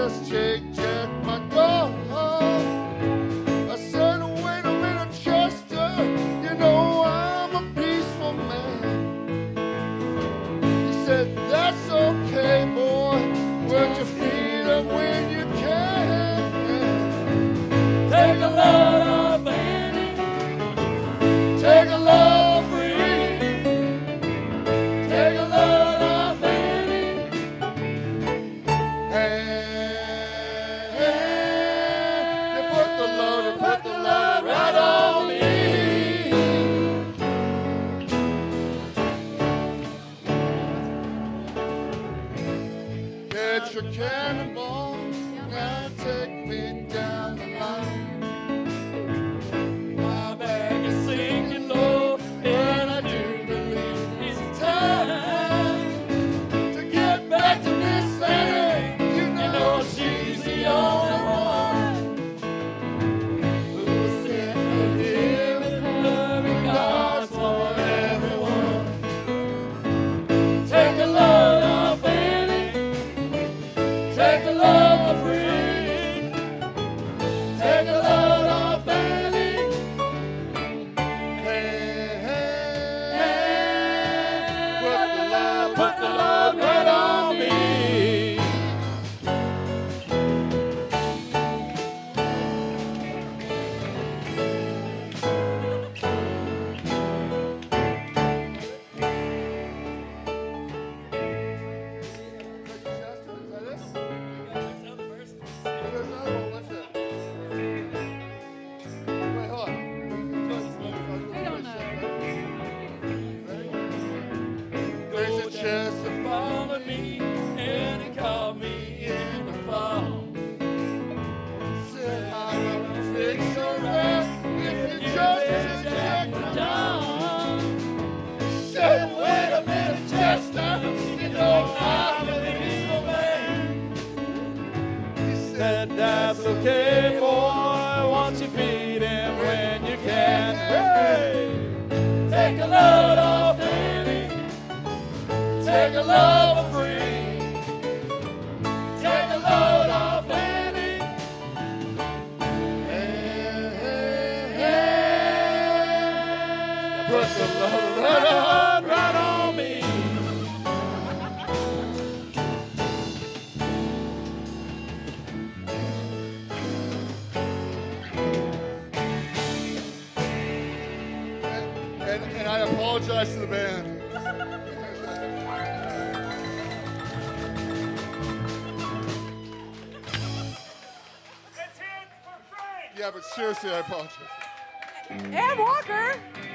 just check my dog. I said, wait a minute, Chester, you know I'm a peaceful man. He said, that's okay, boy, work your feet up when you can. Take a load off Annie. Take a load free. Take a load off Annie. You put the load right on me. Get your cannonball, now take me down the line. My bag is sinking low, and I do believe it's time To get back to Miss Annie, you know she's the only one who sent the healing, loving God's for everyone. Take a load off Annie. Take a load free. Take a load off Annie. Put the load right on me. There's a chance to Follow me, and he called me in the fall. say I will fix your rest if you just check the down. Say, wait a minute, Chester, you know I'm a peaceful man. He Said that's okay, boy. Once you feed him when you can. Hey, take a load off Annie. Take a load free. Take a load off Annie. put the load Right on me. and I apologize to the band. Let's hear it for Frank. Yeah, but seriously, I apologize. And Walker.